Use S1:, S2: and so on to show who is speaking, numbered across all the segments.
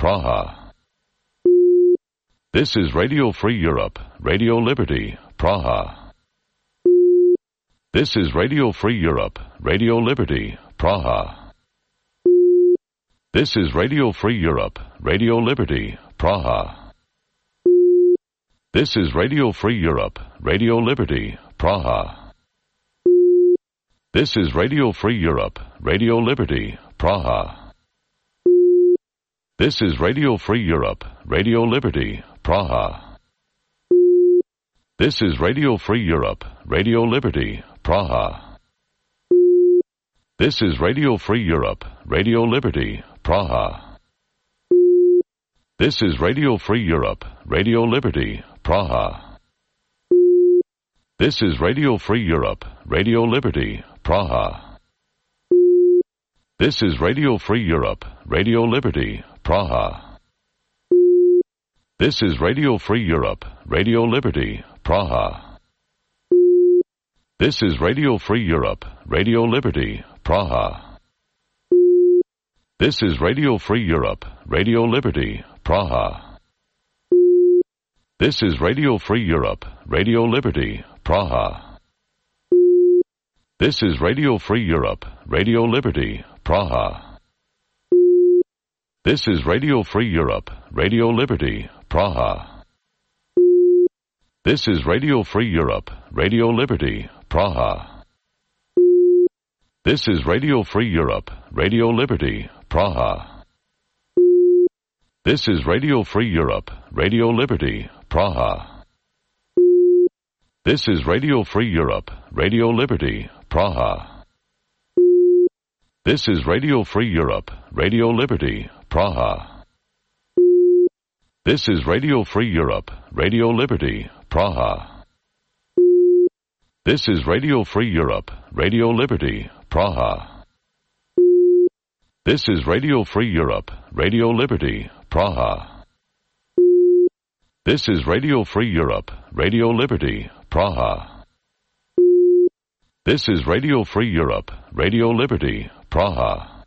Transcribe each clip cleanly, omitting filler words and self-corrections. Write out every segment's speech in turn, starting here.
S1: Praha. This is Radio Free Europe, Radio Liberty, Praha. This is Radio Free Europe, Radio Liberty, Praha. This is Radio Free Europe, Radio Liberty, Praha. This is Radio Free Europe, Radio Liberty, Praha. This is Radio Free Europe, Radio Liberty, Praha. This is Radio Free Europe, Radio Liberty, Praha. This is Radio Free Europe, Radio Liberty, Praha. This is Radio Free Europe, Radio Liberty, Praha. This is Radio Free Europe, Radio Liberty, Praha. This is Radio Free Europe, Radio Liberty, Praha. This is Radio Free Europe, Radio Liberty, Praha. This is Radio Free Europe, Radio Liberty, Praha. This is Radio Free Europe, Radio Liberty, Praha. This is Radio Free Europe, Radio Liberty, Praha. This is Radio Free Europe, Radio Liberty, Praha. This is Radio Free Europe, Radio Liberty, Praha. This is Radio Free Europe, Radio Liberty, Praha. This is Radio Free Europe, Radio Liberty, Praha. This is Radio Free Europe, Radio Liberty, Praha. This is Radio Free Europe, Radio Liberty, Praha. This is Radio Free Europe, Radio Liberty, Praha. This is Radio Free Europe, Radio Liberty, Praha. This is Radio Free Europe, Radio Liberty, Praha. This is Radio Free Europe, Radio Liberty, Praha. This is Radio Free Europe, Radio Liberty, Praha. This is Radio Free Europe, Radio Liberty, Praha. This is Radio Free Europe, Radio Liberty, Praha.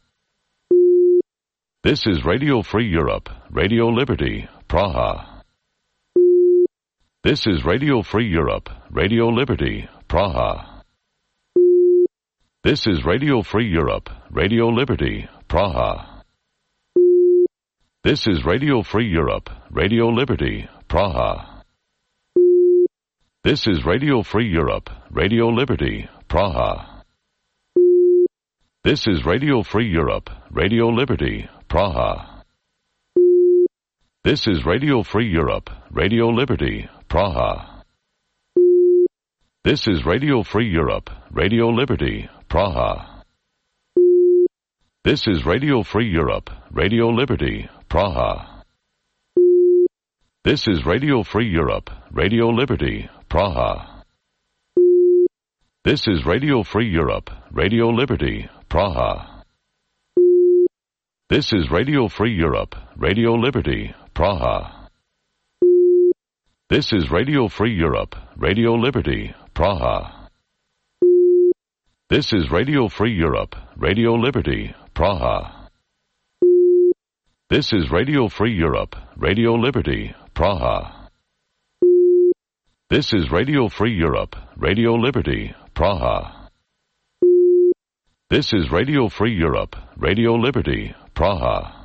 S1: This is Radio Free Europe, Radio Liberty, Praha. This is Radio Free Europe, Radio Liberty, Praha. This is Radio Free Europe, Radio Liberty, Praha. This is Radio Free Europe, Radio Liberty, Praha. This is Radio Free Europe, Radio Liberty, Praha. This is Radio Free Europe, Radio Liberty, Praha. This is Radio Free Europe, Radio Liberty, Praha. This is Radio Free Europe, Radio Liberty, Praha. This is Radio Free Europe, Radio Liberty, Praha. This is Radio Free Europe, Radio Liberty, Praha. This is Radio Free Europe, Radio Liberty, Praha. This is Radio Free Europe, Radio Liberty, Praha. This is Radio Free Europe, Radio Liberty, Praha. This is Radio Free Europe, Radio Liberty, Praha. This is Radio Free Europe, Radio Liberty, Praha. This is Radio Free Europe, Radio Liberty, Praha. This is Radio Free Europe, Radio Liberty, Praha.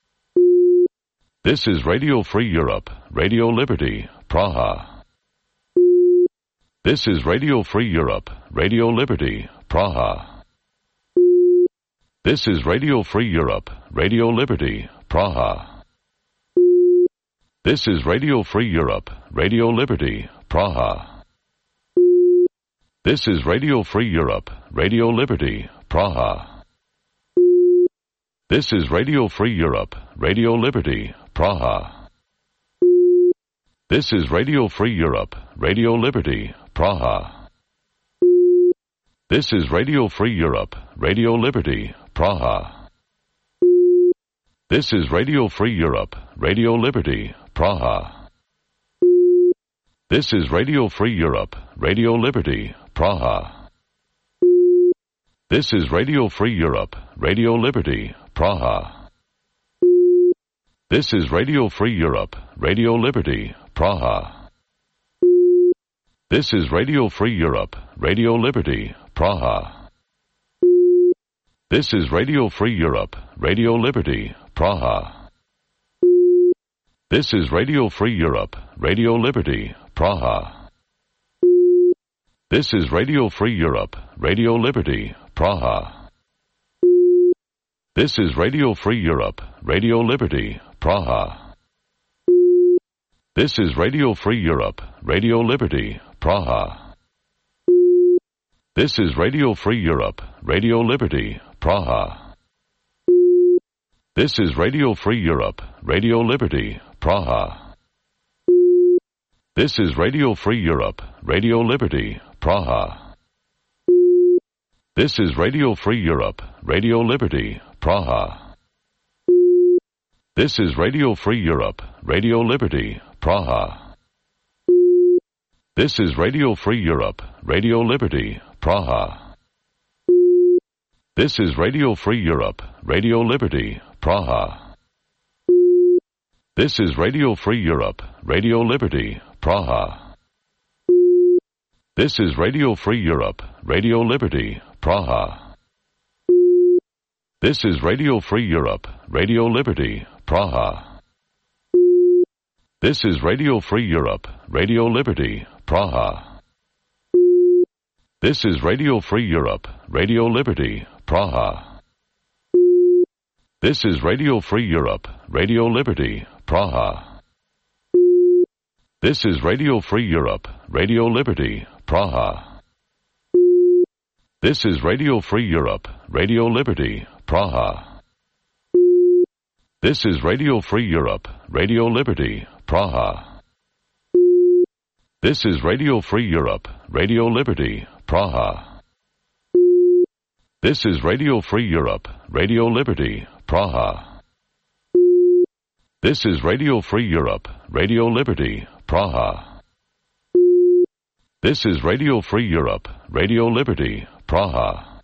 S1: This is Radio Free Europe, Radio Liberty, Praha. This is Radio Free Europe, Radio Liberty, Praha. This is Radio Free Europe, Radio Liberty, Praha. This is Radio Free Europe, Radio Liberty, Praha. This is Radio Free Europe, Radio Liberty, Praha. This is Radio Free Europe, Radio Liberty, Praha. This is Radio Free Europe, Radio Liberty, Praha. This is Radio Free Europe, Radio Liberty, Praha. This is Radio Free Europe, Radio Liberty, Praha. This is Radio Free Europe, Radio Liberty, Praha. This is Radio Free Europe, Radio Liberty, Praha. This is Radio Free Europe, Radio Liberty, Praha. This is Radio Free Europe, Radio Liberty, Praha. This is Radio Free Europe, Radio Liberty, Praha. This is Radio Free Europe, Radio Liberty, Praha. This is Radio Free Europe, Radio Liberty, Praha. This is Radio Free Europe, Radio Liberty, Praha. This is Radio Free Europe, Radio Liberty, Praha. This is Radio Free Europe, Radio Liberty, Praha. This is Radio Free Europe, Radio Liberty, Praha. This is Radio Free Europe, Radio Liberty, Praha. This is Radio Free Europe, Radio Liberty, Praha. This is Radio Free Europe, Radio Liberty, Praha. This is Radio Free Europe, Radio Liberty, Praha. This is Radio Free Europe, Radio Liberty, Praha. This is Radio Free Europe, Radio Liberty, Praha. This is Radio Free Europe, Radio Liberty, Praha. This is Radio Free Europe, Radio Liberty, Praha. This is Radio Free Europe, Radio Liberty, Praha. This is Radio Free Europe, Radio Liberty, Praha. This is Radio Free Europe, Radio Liberty, Praha. This is Radio Free Europe, Radio Liberty, Praha. This is Radio Free Europe, Radio Liberty, Praha. This is Radio Free Europe, Radio Liberty, Praha. This is Radio Free Europe, Radio Liberty, Praha. This is Radio Free Europe, Radio Liberty, Praha. This is Radio Free Europe, Radio Liberty, Praha. This is Radio Free Europe, Radio Liberty, Praha.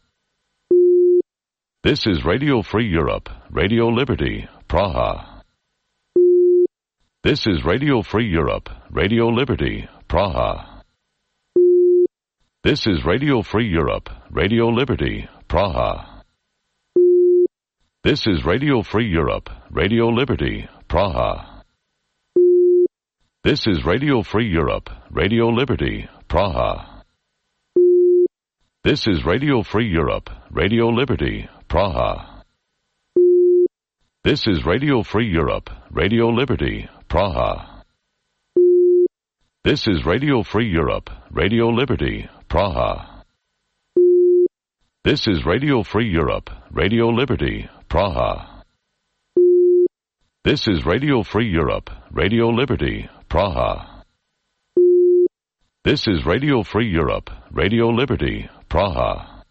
S1: This is Radio Free Europe, Radio Liberty, Praha. This is Radio Free Europe, Radio Liberty, Praha. This is Radio Free Europe, Radio Liberty, Praha. This is Radio Free Europe, Radio Liberty, Praha. This is Radio Free Europe, Radio Liberty, Praha. This is Radio Free Europe, Radio Liberty, Praha. This is Radio Free Europe, Radio Liberty, Praha. This is Radio Free Europe, Radio Liberty, Praha. This is Radio Free Europe, Radio Liberty, Praha. This is Radio Free Europe, Radio Liberty, Praha. This is Radio Free Europe, Radio Liberty, Praha.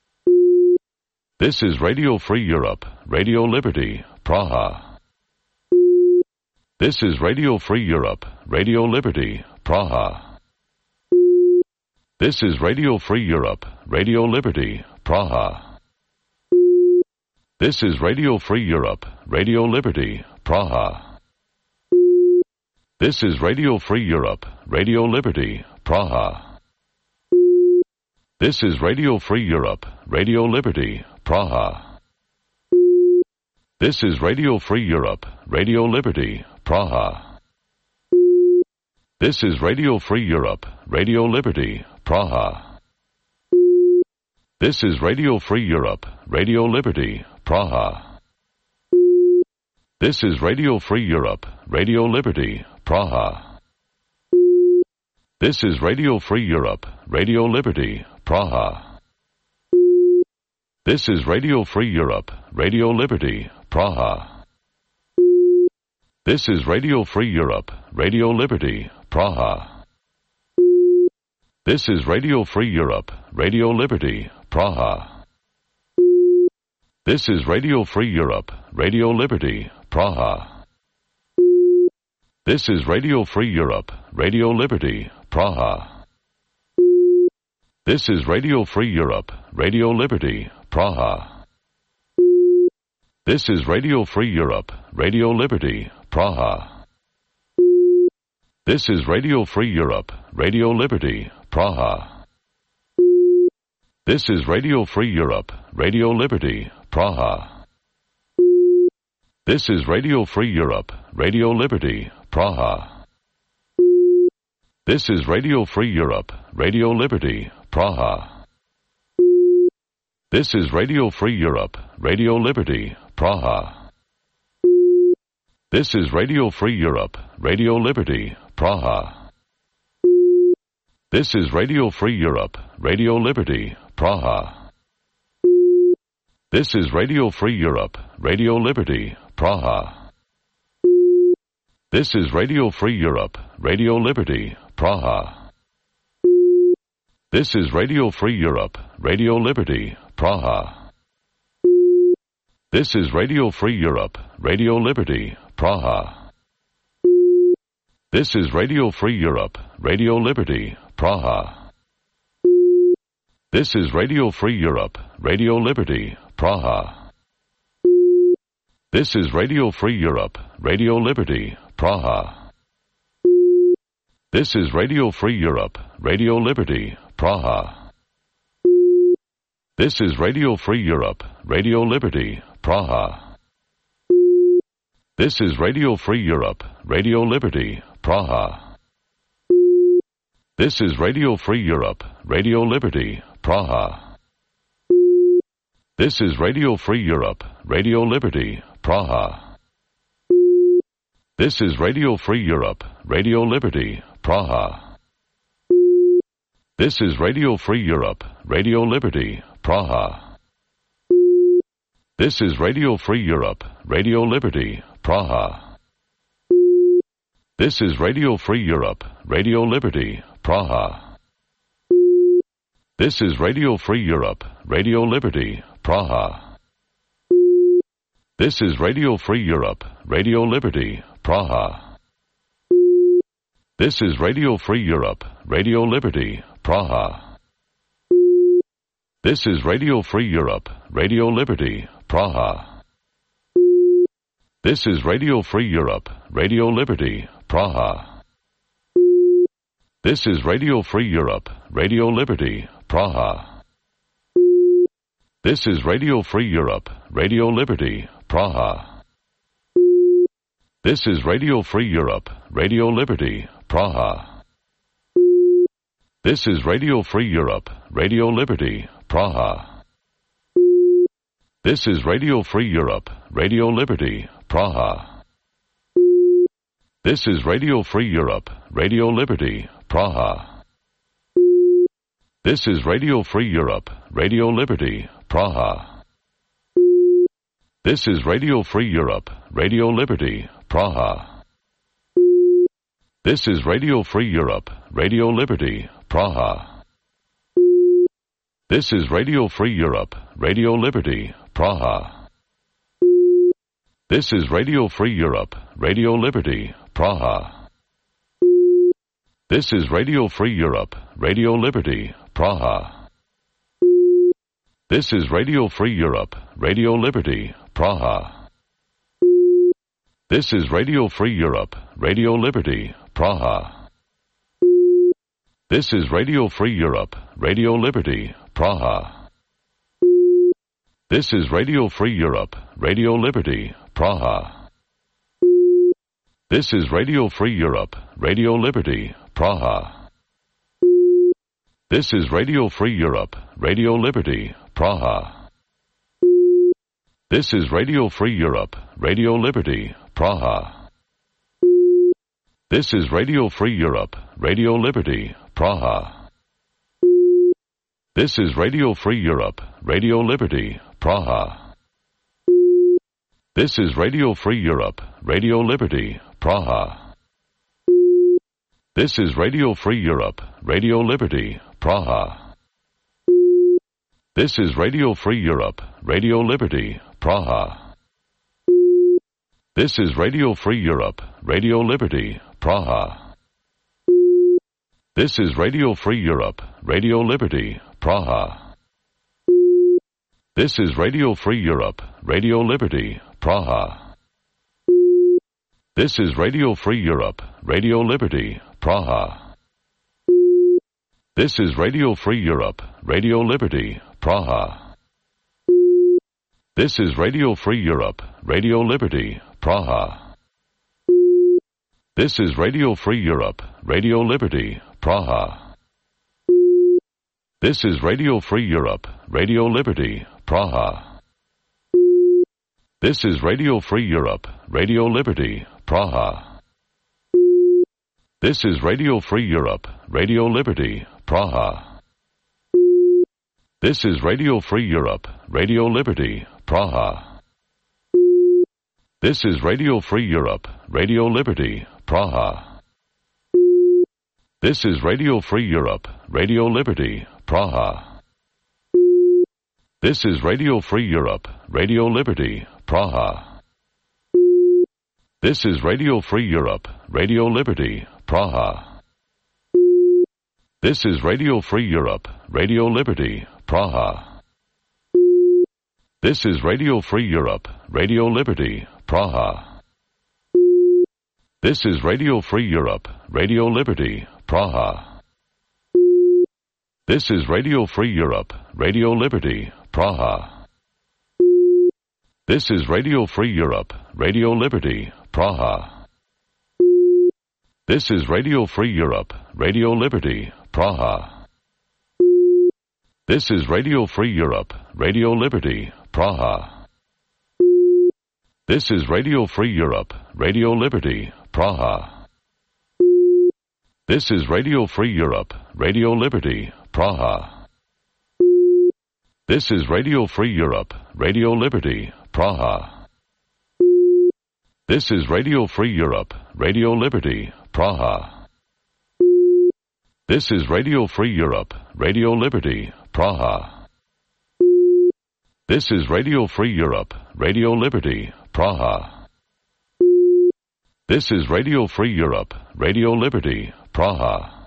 S1: This is Radio Free Europe, Radio Liberty, Praha. This is Radio Free Europe, Radio Liberty, Praha. This is Radio Free Europe, Radio Liberty, Praha. This is Radio Free Europe, Radio Liberty, Praha. This is Radio Free Europe, Radio Liberty, Praha. This is Radio Free Europe, Radio Liberty, Praha. This is Radio Free Europe, Radio Liberty, Praha. This is Radio Free Europe, Radio Liberty, Praha. This is Radio Free Europe, Radio Liberty, Praha. This is Radio Free Europe, Radio Liberty, Praha. This is Radio Free Europe, Radio Liberty, Praha. This is Radio Free Europe, Radio Liberty, Praha. This is Radio Free Europe, Radio Liberty, Praha. This is Radio Free Europe, Radio Liberty, Praha. This is Radio Free Europe, Radio Liberty, Praha. This is Radio Free Europe, Radio Liberty, Praha. This is Radio Free Europe, Radio Liberty, Praha. This is Radio Free Europe, Radio Liberty, Praha. This is Radio Free Europe, Radio Liberty, Praha. This is Radio Free Europe, Radio Liberty, Praha. This is Radio Free Europe, Radio Liberty, Praha. This is Radio Free Europe, Radio Liberty, Praha. This is Radio Free Europe, Radio Liberty, Praha. This is Radio Free Europe, Radio Liberty, Praha. This is Radio Free Europe, Radio Liberty, Praha. This is Radio Free Europe, Radio Liberty, Praha. This is Radio Free Europe, Radio Liberty, Praha. This is Radio Free Europe, Radio Liberty, Praha. This is Radio Free Europe, Radio Liberty, Praha. This is Radio Free Europe, Radio Liberty, Praha. This is Radio Free Europe, Radio Liberty, Praha. This is Radio Free Europe, Radio Liberty, Praha. This is Radio Free Europe, Radio Liberty, Praha. This is Radio Free Europe, Radio Liberty, Praha. This is Radio Free Europe, Radio Liberty, Praha. This is Radio Free Europe, Radio Liberty, Praha. This is Radio Free Europe, Radio Liberty, Praha. This is Radio Free Europe, Radio Liberty, Praha. This is Radio Free Europe, Radio Liberty, Praha. This is Radio Free Europe, Radio Liberty, Praha. This is Radio Free Europe, Radio Liberty, Praha. This is Radio Free Europe, Radio Liberty, Praha. This is Radio Free Europe, Radio Liberty, Praha. This is Radio Free Europe, Radio Liberty, Praha. This is Radio Free Europe, Radio Liberty, Praha. This is Radio Free Europe, Radio Liberty, Praha. This is Radio Free Europe, Radio Liberty, Praha. This is Radio Free Europe, Radio Liberty, Praha. This is Radio Free Europe, Radio Liberty, Praha. This is Radio Free Europe, Radio Liberty, Praha. This is Radio Free Europe, Radio Liberty, Praha. This is Radio Free Europe, Radio Liberty, Praha. This is Radio Free Europe, Radio Liberty, Praha. This is Radio Free Europe, Radio Liberty, Praha. This is Radio Free Europe, Radio Liberty, Praha. This is Radio Free Europe, Radio Liberty, Praha. This is Radio Free Europe, Radio Liberty, Praha. This is Radio Free Europe, Radio Liberty, Praha. This is Radio Free Europe, Radio Liberty, Praha. This is Radio Free Europe, Radio Liberty, Praha. This is Radio Free Europe, Radio Liberty, Praha. This is Radio Free Europe, Radio Liberty, Praha. This is Radio Free Europe, Radio Liberty, Praha. This is Radio Free Europe, Radio Liberty, Praha. This is Radio Free Europe, Radio Liberty, Praha. This is Radio Free Europe, Radio Liberty, Praha. This is Radio Free Europe, Radio Liberty, Praha. This is Radio Free Europe, Radio Liberty, Praha. This is Radio Free Europe, Radio Liberty, Praha. This is Radio Free Europe, Radio Liberty, Praha. This is Radio Free Europe, Radio Liberty, Praha. This is Radio Free Europe, Radio Liberty, Praha. This is Radio Free Europe, Radio Liberty, Praha. This is Radio Free Europe, Radio Liberty, Praha. This is Radio Free Europe, Radio Liberty, Praha. This is Radio Free Europe, Radio Liberty, Praha. This is Radio Free Europe, Radio Liberty, Praha. This is Radio Free Europe, Radio Liberty, Praha. This is Radio Free Europe, Radio Liberty, Praha. This is Radio Free Europe, Radio Liberty, Praha. This is Radio Free Europe, Radio Liberty, Praha. This is Radio Free Europe, Radio Liberty, Praha. This is Radio Free Europe, Radio Liberty, Praha. This is Radio Free Europe, Radio Liberty, Praha. This is Radio Free Europe, Radio Liberty, Praha. This is Radio Free Europe, Radio Liberty, Praha. This is Radio Free Europe, Radio Liberty, Praha. This is Radio Free Europe, Radio Liberty, Praha. This is Radio Free Europe, Radio Liberty, Praha. This is Radio Free Europe, Radio Liberty, Praha. This is Radio Free Europe, Radio Liberty, Praha. This is Radio Free Europe, Radio Liberty, Praha. This is Radio Free Europe, Radio Liberty, Praha. This is Radio Free Europe, Radio Liberty, Praha. This is Radio Free Europe, Radio Liberty, Praha. This is Radio Free Europe, Radio Liberty, Praha. This is Radio Free Europe, Radio Liberty, Praha. This is Radio Free Europe, Radio Liberty, Praha. This is Radio Free Europe, Radio Liberty, Praha.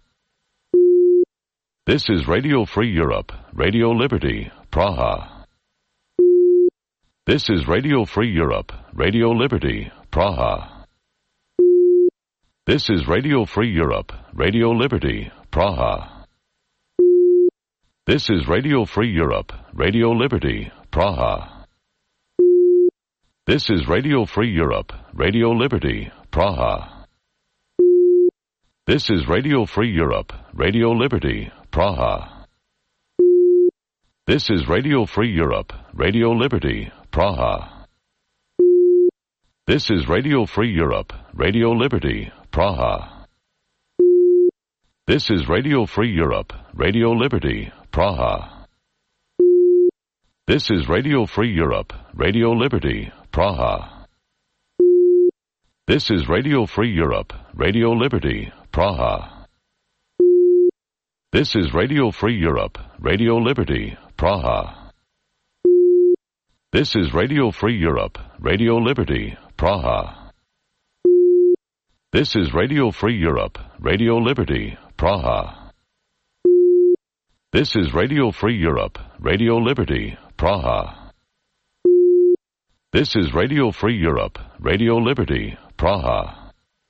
S1: This is Radio Free Europe, Radio Liberty, Praha. This is Radio Free Europe, Radio Liberty, Praha. This is Radio Free Europe, Radio Liberty, Praha. This is Radio Free Europe, Radio Liberty, Praha. This is Radio Free Europe, Radio Liberty, Praha. This is Radio Free Europe, Radio Liberty, Praha. This is Radio Free Europe, Radio Liberty, Praha. This is Radio Free Europe, Radio Liberty, Praha. This is Radio Free Europe, Radio Liberty, Praha. This is Radio Free Europe, Radio Liberty, Praha. This is Radio Free Europe, Radio Liberty, Praha. This is Radio Free Europe, Radio Liberty, Praha. This is Radio Free Europe, Radio Liberty, Praha. This is Radio Free Europe, Radio Liberty, Praha. This is Radio Free Europe, Radio Liberty, Praha. This is Radio Free Europe, Radio Liberty, Praha.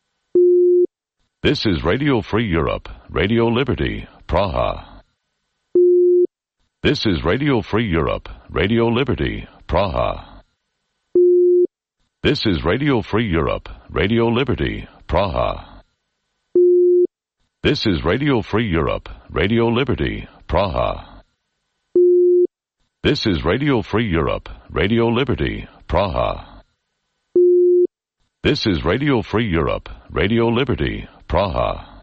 S1: This is Radio Free Europe, Radio Liberty, Praha. This is Radio Free Europe, Radio Liberty, Praha. This is Radio Free Europe, Radio Liberty, Praha. This is Radio Free Europe, Radio Liberty, Praha. This is Radio Free Europe, Radio Liberty, Praha. This is Radio Free Europe, Radio Liberty, Praha.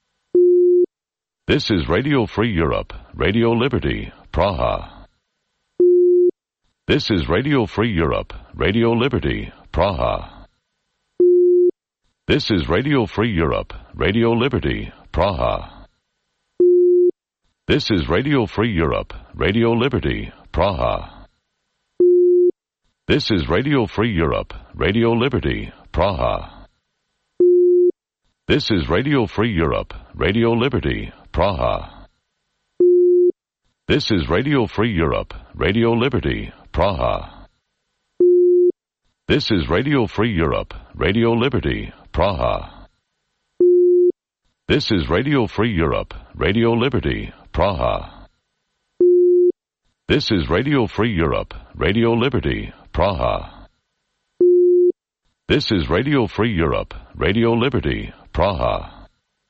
S1: This is Radio Free Europe, Radio Liberty, Praha. This is Radio Free Europe, Radio Liberty, Praha. This is Radio Free Europe, Radio Liberty, Praha. This is Radio Free Europe, Radio Liberty, Praha. This is Radio Free Europe, Radio Liberty, Praha. This is Radio Free Europe, Radio Liberty, Praha. This is Radio Free Europe, Radio Liberty, Praha. This is Radio Free Europe, Radio Liberty, Praha. This is Radio Free Europe, Radio Liberty, Praha. This is Radio Free Europe, Radio Liberty, Praha. This is Radio Free Europe, Radio Liberty, Praha.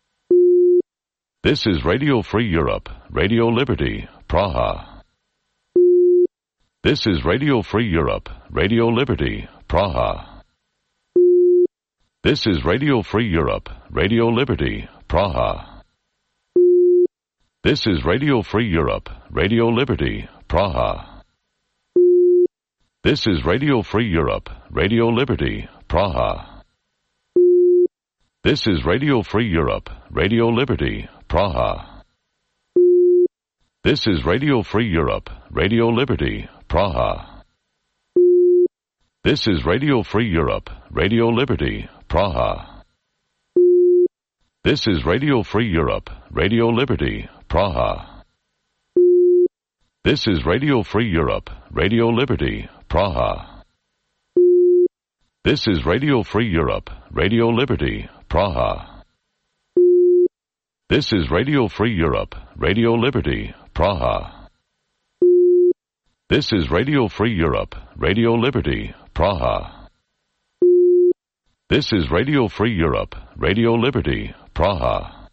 S1: This is Radio Free Europe, Radio Liberty, Praha. This is Radio Free Europe, Radio Liberty, Praha. This is Radio Free Europe, Radio Liberty, Praha. This is Radio Free Europe, Radio Liberty, Praha. This is Radio Free Europe, Radio Liberty, Praha. This is Radio Free Europe, Radio Liberty, Praha. This is Radio Free Europe, Radio Liberty, Praha. This is Radio Free Europe, Radio Liberty, Praha. This is Radio Free Europe, Radio Liberty, Praha. This is Radio Free Europe, Radio Liberty, Praha. This is Radio Free Europe, Radio Liberty, Praha. This is Radio Free Europe, Radio Liberty, Praha. This is Radio Free Europe, Radio Liberty, Praha. This is Radio Free Europe, Radio Liberty, Praha.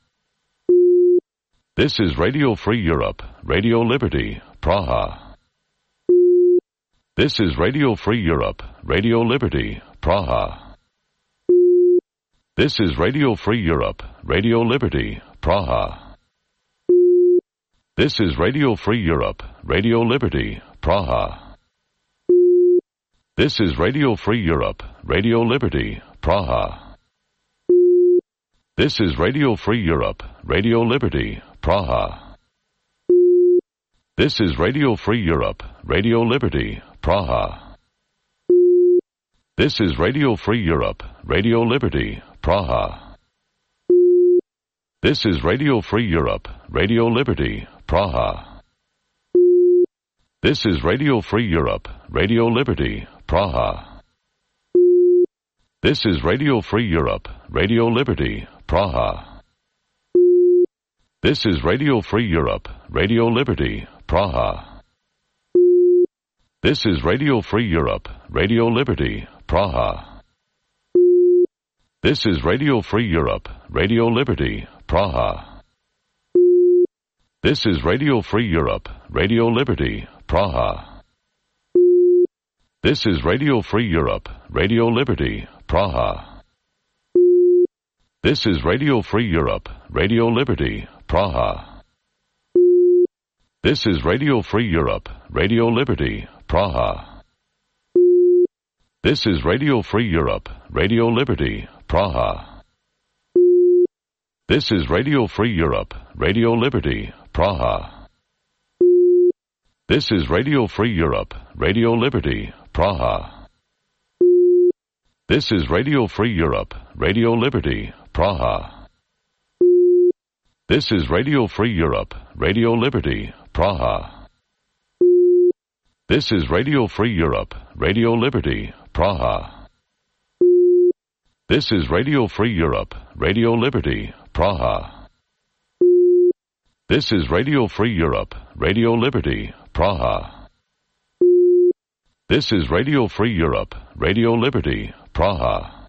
S1: This is Radio Free Europe, Radio Liberty, Praha. This is Radio Free Europe, Radio Liberty, Praha. This is Radio Free Europe, Radio Liberty, Praha. This is Radio Free Europe, Radio Liberty, Praha. This is Radio Free Europe, Radio Liberty, Praha. This is Radio Free Europe, Radio Liberty, Praha. This is Radio Free Europe, Radio Liberty, Praha. This is Radio Free Europe, Radio Liberty, Praha. This is Radio Free Europe, Radio Liberty, Praha. This is Radio Free Europe, Radio Liberty, Praha. This is Radio Free Europe, Radio Liberty, Praha. This is Radio Free Europe, Radio Liberty, Praha. This is Radio Free Europe, Radio Liberty, Praha. This is Radio Free Europe, Radio Liberty, Praha. This is Radio Free Europe, Radio Liberty, Praha. This is Radio Free Europe, Radio Liberty, Praha. This is Radio Free Europe, Radio Liberty, Praha. This is Radio Free Europe, Radio Liberty, Praha. This is Radio Free Europe, Radio Liberty, Praha. This is Radio Free Europe, Radio Liberty, Praha. This is Radio Free Europe, Radio Liberty, Praha. This is Radio Free Europe, Radio Liberty, Praha. This is Radio Free Europe, Radio Liberty, Praha. This is Radio Free Europe, Radio Liberty, Praha. This is Radio Free Europe, Radio Liberty, Praha. This is Radio Free Europe, Radio Liberty, Praha. This is Radio Free Europe, Radio Liberty, Praha.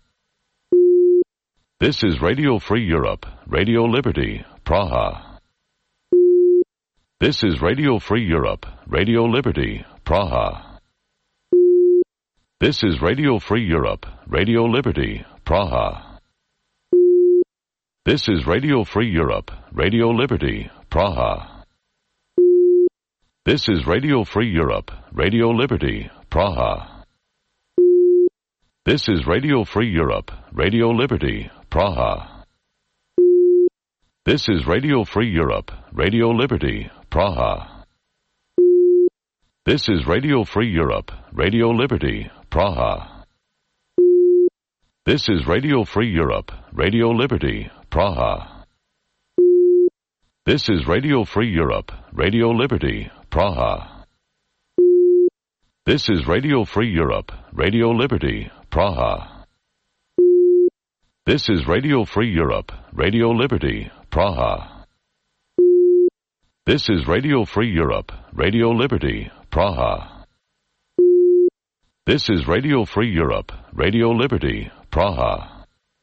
S1: This is Radio Free Europe, Radio Liberty, Praha. This is Radio Free Europe, Radio Liberty, Praha. This is Radio Free Europe, Radio Liberty, Praha. This is Radio Free Europe, Radio Liberty, Praha. This is Radio Free Europe, Radio Liberty, Praha. This is Radio Free Europe, Radio Liberty, Praha. This is Radio Free Europe, Radio Liberty, Praha. This is Radio Free Europe, Radio Liberty, Praha. This is Radio Free Europe, Radio Liberty, Praha. This is Radio Free Europe, Radio Liberty, Praha. This is Radio Free Europe, Radio Liberty, Praha. This is Radio Free Europe, Radio Liberty, Praha. This is Radio Free Europe, Radio Liberty, Praha. This is Radio Free Europe, Radio Liberty, Praha.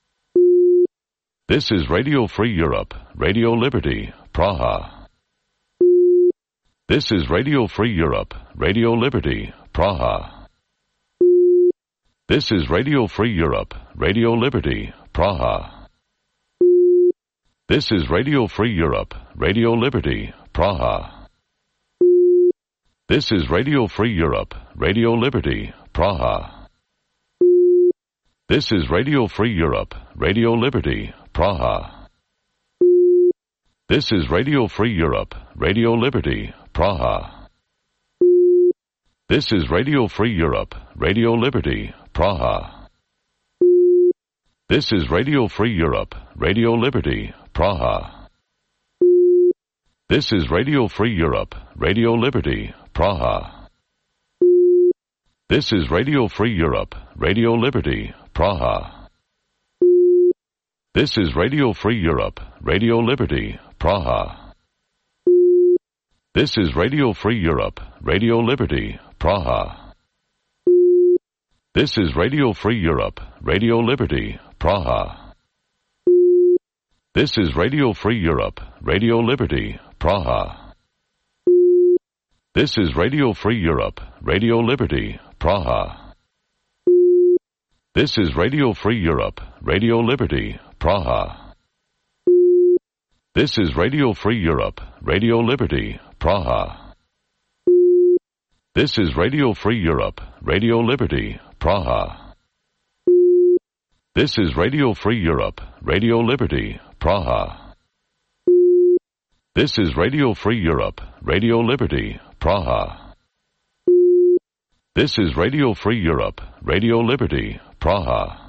S1: This is Radio Free Europe, Radio Liberty, Praha. This is Radio Free Europe, Radio Liberty, Praha. This is Radio Free Europe, Radio Liberty, Praha. This is Radio Free Europe, Radio Liberty, Praha. This is Radio Free Europe, Radio Liberty, Praha. This is Radio Free Europe, Radio Liberty, Praha. This is Radio Free Europe, Radio Liberty, Praha. This is Radio Free Europe, Radio Liberty, Praha. This is Radio Free Europe, Radio Liberty, Praha. This is Radio Free Europe, Radio Liberty, Praha. This is Radio Free Europe, Radio Liberty, Praha. This is Radio Free Europe, Radio Liberty, Praha. This is Radio Free Europe, Radio Liberty, Praha. This is Radio Free Europe, Radio Liberty, Praha. This is Radio Free Europe, Radio Liberty, Praha. This is Radio Free Europe, Radio Liberty, Praha. This is Radio Free Europe, Radio Liberty, Praha. This is Radio Free Europe, Radio Liberty, Praha. This is Radio Free Europe, Radio Liberty, Praha. This is Radio Free Europe, Radio Liberty, Praha. This is Radio Free Europe, Radio Liberty, Praha. This is Radio Free Europe, Radio Liberty, Praha.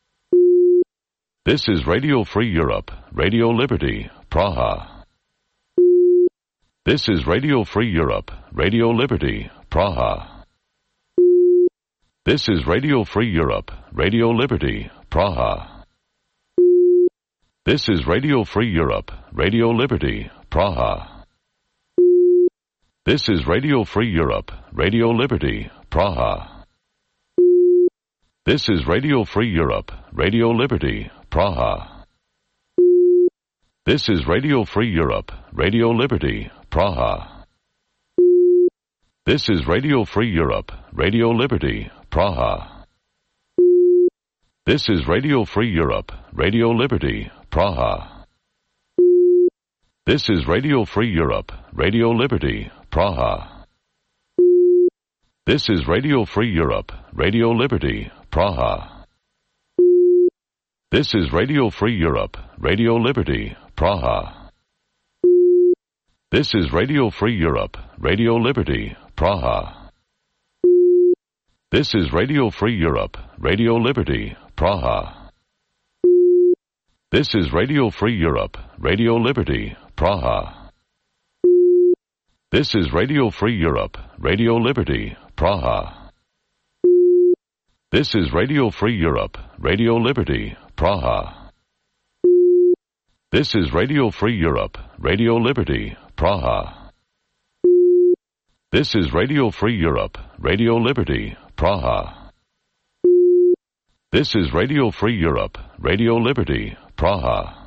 S1: This is Radio Free Europe, Radio Liberty, Praha. This is Radio Free Europe, Radio Liberty, Praha. This is Radio Free Europe, Radio Liberty, Praha. This is Radio Free Europe, Radio Liberty, Praha. This is Radio Free Europe, Radio Liberty, Praha. This is Radio Free Europe, Radio Liberty, Praha. This is Radio Free Europe, Radio Liberty, Praha. This is Radio Free Europe, Radio Liberty, Praha. This is Radio Free Europe, Radio Liberty, Praha. This is Radio Free Europe, Radio Liberty, Praha. This is Radio Free Europe, Radio Liberty, Praha. This is Radio Free Europe, Radio Liberty, Praha. This is Radio Free Europe, Radio Liberty, Praha. This is Radio Free Europe, Radio Liberty, Praha. This is Radio Free Europe, Radio Liberty, Praha. This is Radio Free Europe, Radio Liberty, Praha. This is Radio Free Europe, Radio Liberty, Praha. This is Radio Free Europe, Radio Liberty, Praha. This is Radio Free Europe, Radio Liberty, Praha. This is Radio Free Europe, Radio Liberty, Praha.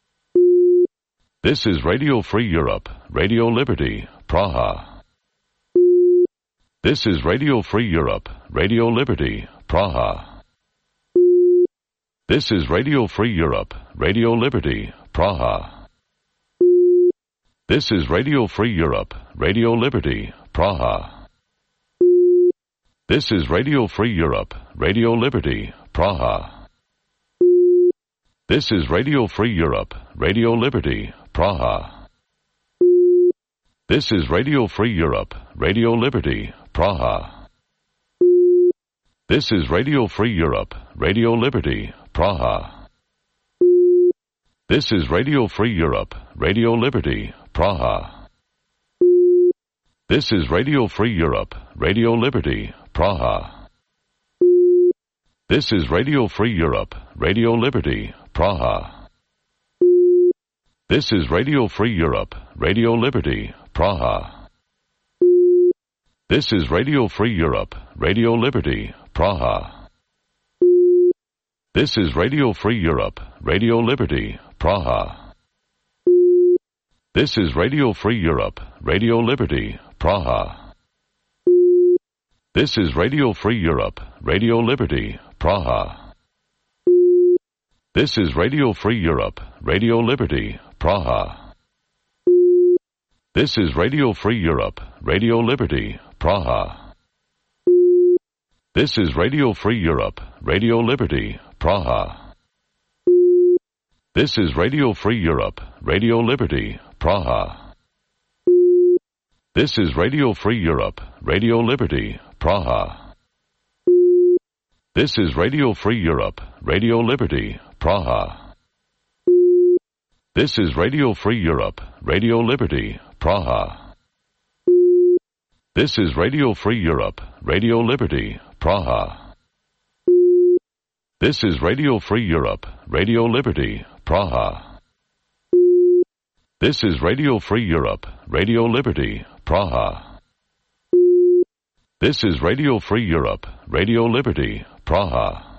S1: This is Radio Free Europe, Radio Liberty, Praha. This is Radio Free Europe, Radio Liberty, Praha. This is Radio Free Europe, Radio Liberty, Praha. This is Radio Free Europe, Radio Liberty, Praha. This is Radio Free Europe, Radio Liberty, Praha. This is Radio Free Europe, Radio Liberty, Praha. This is Radio Free Europe, Radio Liberty, Praha. This is Radio Free Europe, Radio Liberty, Praha. This is Radio Free Europe, Radio Liberty, Praha. This is Radio Free Europe, Radio Liberty, Praha. This is Radio Free Europe, Radio Liberty, Praha. This is Radio Free Europe, Radio Liberty, Praha. This is Radio Free Europe, Radio Liberty, Praha. This is Radio Free Europe, Radio Liberty, Praha. This is Radio Free Europe, Radio Liberty, Praha. This is Radio Free Europe, Radio Liberty, Praha. This is Radio Free Europe, Radio Liberty, Praha. This is Radio Free Europe, Radio Liberty, Praha. This is Radio Free Europe, Radio Liberty, Praha. This is Radio Free Europe, Radio Liberty, Praha. This is Radio Free Europe, Radio Liberty, Praha. This is Radio Free Europe, Radio Liberty, Praha. This is Radio Free Europe, Radio Liberty, Praha. This is Radio Free Europe, Radio Liberty, Praha. This is Radio Free Europe, Radio Liberty, Praha. This is Radio Free Europe, Radio Liberty, Praha. This is Radio Free Europe, Radio Liberty, Praha.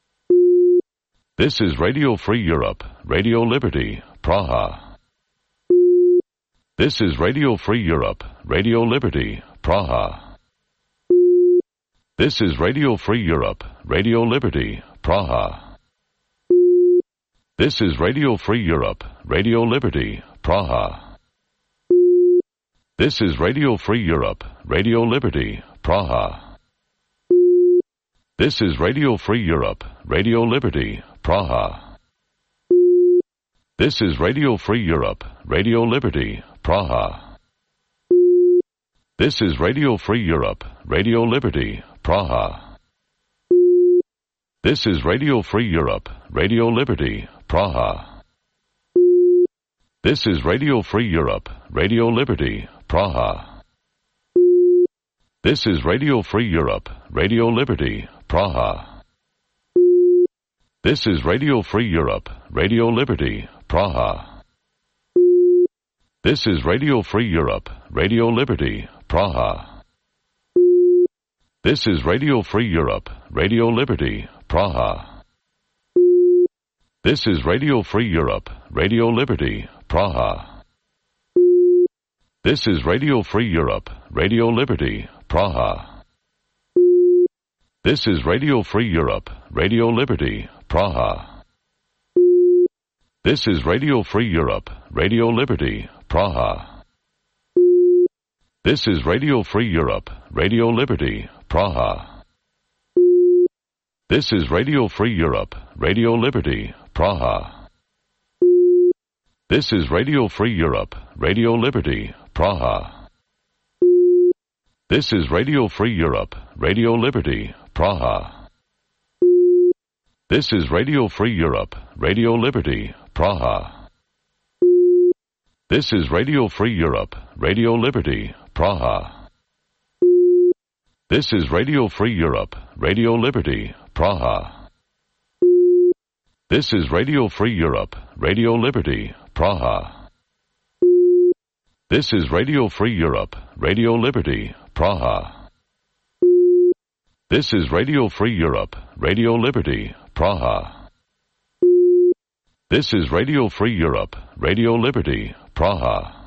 S1: This is Radio Free Europe, Radio Liberty, Praha. This is Radio Free Europe, Radio Liberty, Praha. This is Radio Free Europe, Radio Liberty, Praha. This is Radio Free Europe, Radio Liberty, Praha. This is Radio Free Europe, Radio Liberty, Praha. This is Radio Free Europe, Radio Liberty, Praha. This is Radio Free Europe, Radio Liberty, Praha. This is Radio Free Europe, Radio Liberty, Praha. This is Radio Free Europe, Radio Liberty, Praha. This is Radio Free Europe, Radio Liberty, Praha. This is Radio Free Europe, Radio Liberty, Praha. This is Radio Free Europe, Radio Liberty, Praha. This is Radio Free Europe, Radio Liberty, Praha. This is Radio Free Europe, Radio Liberty, Praha. This is Radio Free Europe, Radio Liberty, Praha. This is Radio Free Europe, Radio Liberty, Praha. This is Radio Free Europe, Radio Liberty, Praha. This is Radio Free Europe, Radio Liberty, Praha. This is Radio Free Europe, Radio Liberty, Praha. This is Radio Free Europe, Radio Liberty, Praha. This is Radio Free Europe, Radio Liberty, Praha. This is Radio Free Europe, Radio Liberty, Praha. This is Radio Free Europe, Radio Liberty, Praha. This is Radio Free Europe, Radio Liberty, Praha. This is Radio Free Europe, Radio Liberty, Praha. This is Radio Free Europe, Radio Liberty, Praha. This is Radio Free Europe, Radio Liberty, Praha. This is Radio Free Europe, Radio Liberty, Praha. This is Radio Free Europe, Radio Liberty, Praha.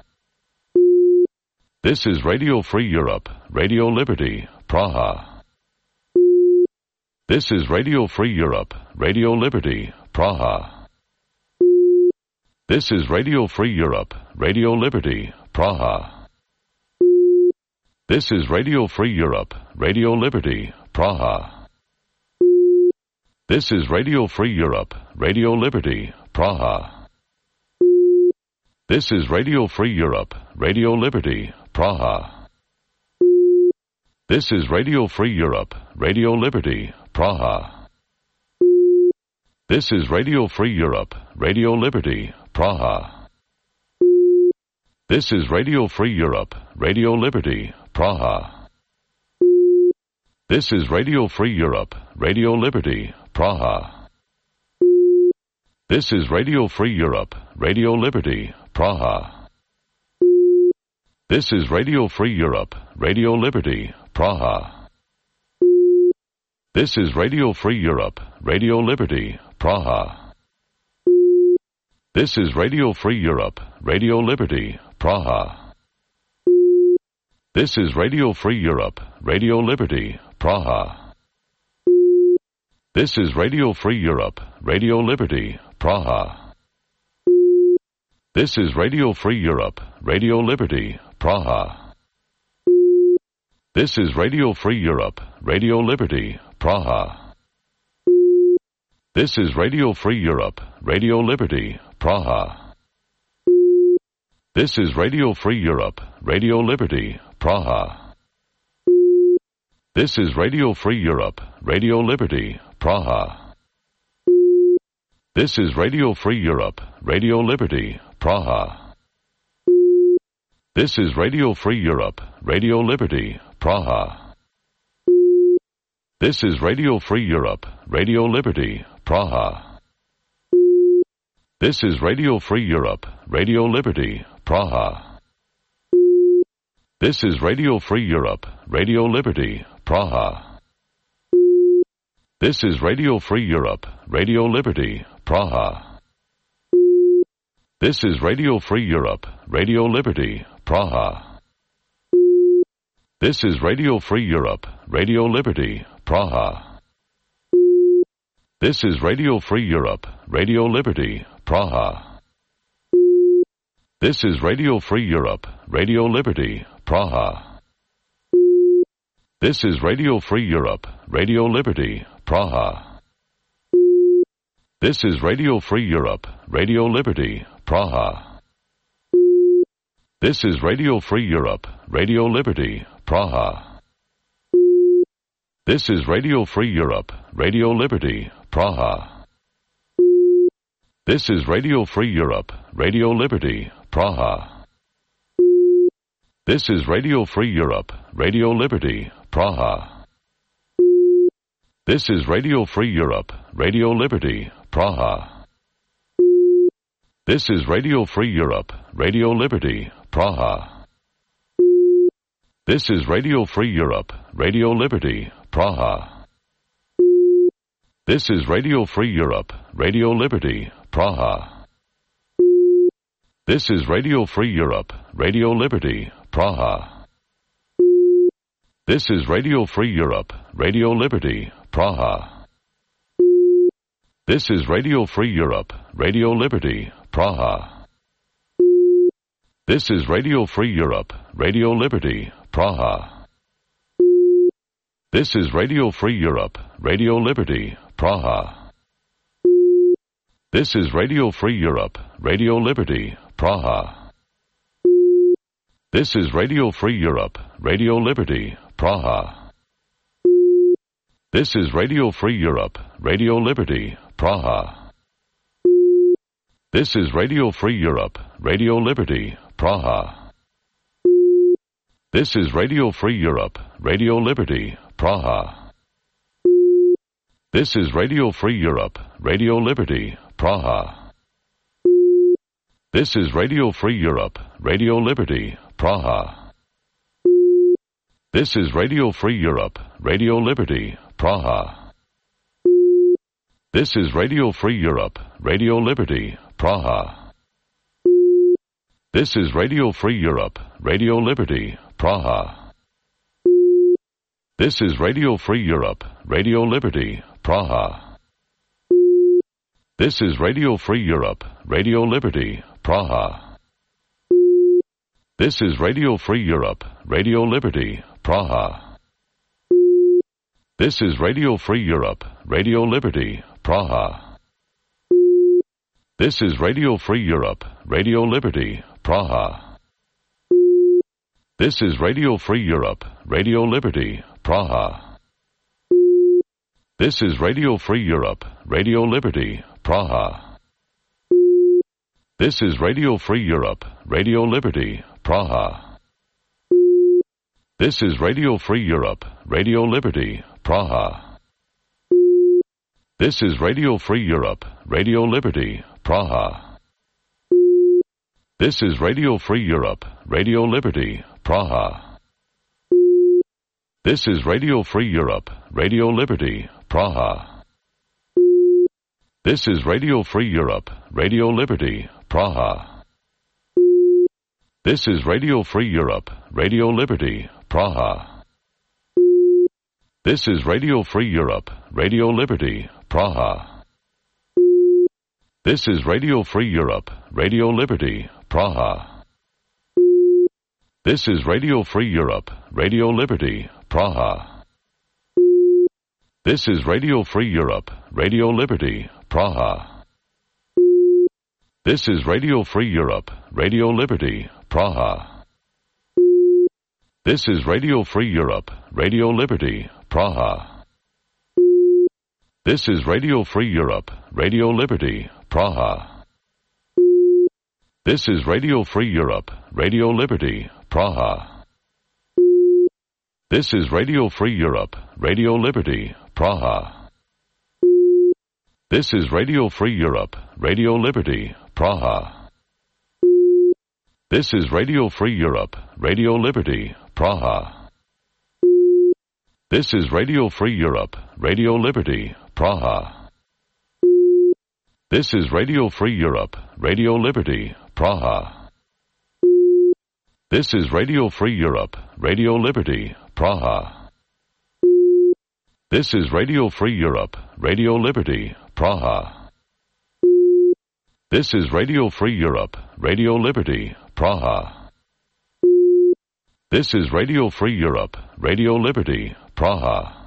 S1: This is Radio Free Europe, Radio Liberty, Praha. This is Radio Free Europe, Radio Liberty, Praha. This is Radio Free Europe, Radio Liberty, Praha. This is Radio Free Europe, Radio Liberty, Praha. This is Radio Free Europe, Radio Liberty, Praha. This is Radio Free Europe, Radio Liberty, Praha. This is Radio Free Europe, Radio Liberty, Praha. This is Radio Free Europe, Radio Liberty, Praha. This is Radio Free Europe, Radio Liberty, Praha. This is Radio Free Europe, Radio Liberty, Praha. This is Radio Free Europe, Radio Liberty, Praha. This is Radio Free Europe, Radio Liberty, Praha. This is Radio Free Europe, Radio Liberty, Praha. This is Radio Free Europe, Radio Liberty, Praha. This is Radio Free Europe, Radio Liberty, Praha. This is Radio Free Europe, Radio Liberty, Praha. This is Radio Free Europe, Radio Liberty, Praha. This is Radio Free Europe, Radio Liberty, Praha. This is Radio Free Europe, Radio Liberty, Praha. This is Radio Free Europe, Radio Liberty, Praha. This is Radio Free Europe, Radio Liberty, Praha. This is Radio Free Europe, Radio Liberty, Praha. This is Radio Free Europe, Radio Liberty, Praha. This is Radio Free Europe, Radio Liberty, Praha. This is Radio Free Europe, Radio Liberty, Praha. This is Radio Free Europe, Radio Liberty, Praha. This is Radio Free Europe, Radio Liberty, Praha. This is Radio Free Europe, Radio Liberty, Praha. This is Radio Free Europe, Radio Liberty, Praha. This is Radio Free Europe, Radio Liberty, Praha. This is Radio Free Europe, Radio Liberty, Praha. This is Radio Free Europe, Radio Liberty, Praha. This is Radio Free Europe, Radio Liberty, Praha. This is Radio Free Europe, Radio Liberty, Praha. This is Radio Free Europe, Radio Liberty, Praha. This is Radio Free Europe, Radio Liberty, Praha. This is Radio Free Europe, Radio Liberty, Praha. This is Radio Free Europe, Radio Liberty, Praha. This is Radio Free Europe, Radio Liberty, Praha. This is Radio Free Europe, Radio Liberty, Praha. This is Radio Free Europe, Radio Liberty, Praha. This is Radio Free Europe, Radio Liberty, Praha. This is Radio Free Europe, Radio Liberty, Praha. This is Radio Free Europe, Radio Liberty, Praha. This is Radio Free Europe, Radio Liberty, Praha. This is Radio Free Europe, Radio Liberty, Praha. This is Radio Free Europe, Radio Liberty, Praha. This is Radio Free Europe, Radio Liberty, Praha. This is Radio Free Europe, Radio Liberty, Praha. This is Radio Free Europe, Radio Liberty, Praha. This is Radio Free Europe, Radio Liberty, Praha. This is Radio Free Europe, Radio Liberty, Praha. This is Radio Free Europe, Radio Liberty, Praha. This is Radio Free Europe, Radio Liberty, Praha. This is Radio Free Europe, Radio Liberty, Praha. This is Radio Free Europe, Radio Liberty, Praha. This is Radio Free Europe, Radio Liberty, Praha. This is Radio Free Europe, Radio Liberty, Praha. This is Radio Free Europe, Radio Liberty, Praha. This is Radio Free Europe, Radio Liberty, Praha. This is Radio Free Europe, Radio Liberty, Praha. This is Radio Free Europe, Radio Liberty, Praha. This is Radio Free Europe, Radio Liberty, Praha. This is Radio Free Europe, Radio Liberty, Praha. This is Radio Free Europe, Radio Liberty, Praha. This is Radio Free Europe, Radio Liberty, Praha. This is Radio Free Europe, Radio Liberty, Praha. This is Radio Free Europe, Radio Liberty, Praha. This is Radio Free Europe, Radio Liberty, Praha. This is Radio Free Europe, Radio Liberty, Praha. This is Radio Free Europe, Radio Liberty, Praha. This is Radio Free Europe, Radio Liberty, Praha. This is Radio Free Europe, Radio Liberty, Praha. This is Radio Free Europe, Radio Liberty, Praha. This is Radio Free Europe, Radio Liberty, Praha. This is Radio Free Europe, Radio Liberty, Praha. This is Radio Free Europe, Radio Liberty, Praha. This is Radio Free Europe, Radio Liberty, Praha. This is Radio Free Europe, Radio Liberty, Praha. This is Radio Free Europe, Radio Liberty, Praha. This is Radio Free Europe, Radio Liberty, Praha. This is Radio Free Europe, Radio Liberty, Praha. This is Radio Free Europe, Radio Liberty, Praha. This is Radio Free Europe, Radio Liberty, Praha. This is Radio Free Europe, Radio Liberty, Praha. This is Radio Free Europe, Radio Liberty, Praha. This is Radio Free Europe, Radio Liberty, Praha.